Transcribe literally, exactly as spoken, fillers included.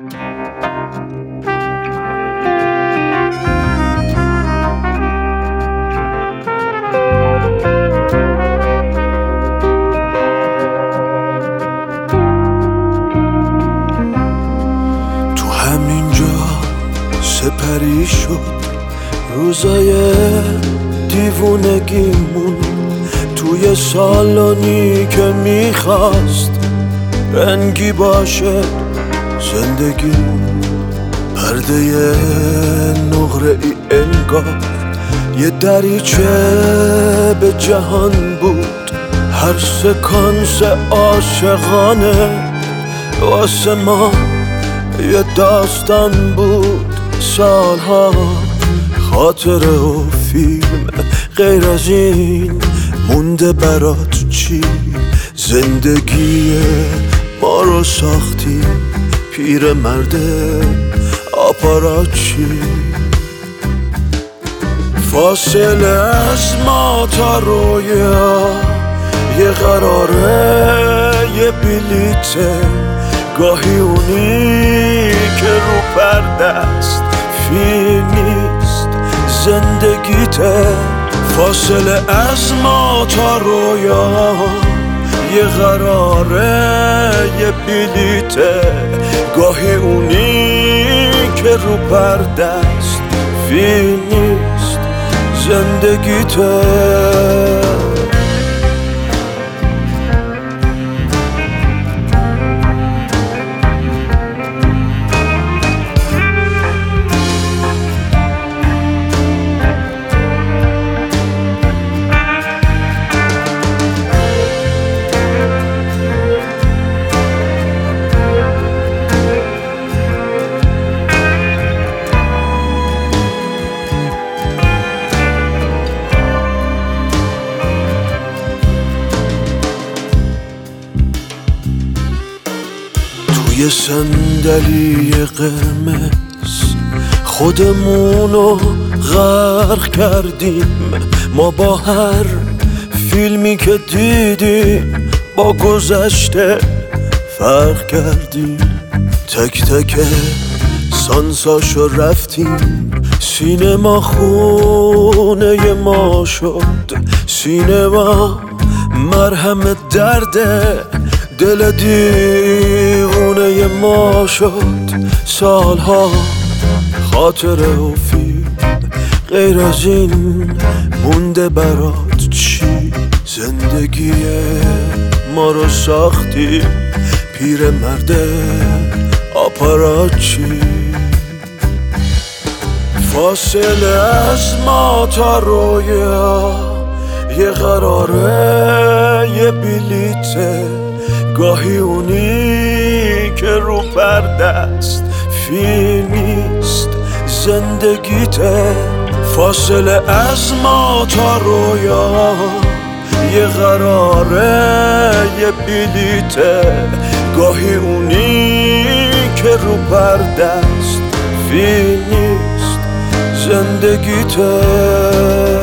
سپری شد روزای دیوونگیمون، توی سالانی که میخواست رنگی باشه زندگیمون. پرده نقره ای انگار یه دریچه به جهان بود، هر سکانس عاشقانه واسه ما یه داستان بود. سالها خاطره و فیلم، غیر از این مونده برات چی؟ زندگی ما رو ساختی پیر مرد آپاراچی. فاصله از ما تا رویا یه قراره یه بلیته، گاهی اونی که رو پرده است فیل نیست زندگیته. فاصله از ما تا رویا یه قراره یه بلیته، گاهی اونی که رو پرده است فیل نیست زندگیته. یه صندلی قرمز خودمونو غرق کردیم، ما با هر فیلمی که دیدیم با گذشته فرق کردیم. تک تک سانساشو رفتیم، سینما خونه ما شد. سینما مرهم درده دل دیوونه ما شد. سالها خاطره و فیلم، غیر از این مونده برات چی؟ زندگی ما رو ساختی پیر مرد آپاراچی. فاصله از ما تا رویا یه قراره یه بلیته، گاهی اونی که رو پرده است فیل نیست زندگیته. فاصله از ما تا رویا یه قراره یه بلیته، گاهی اونی که رو پرده است فیل نیست زندگیته.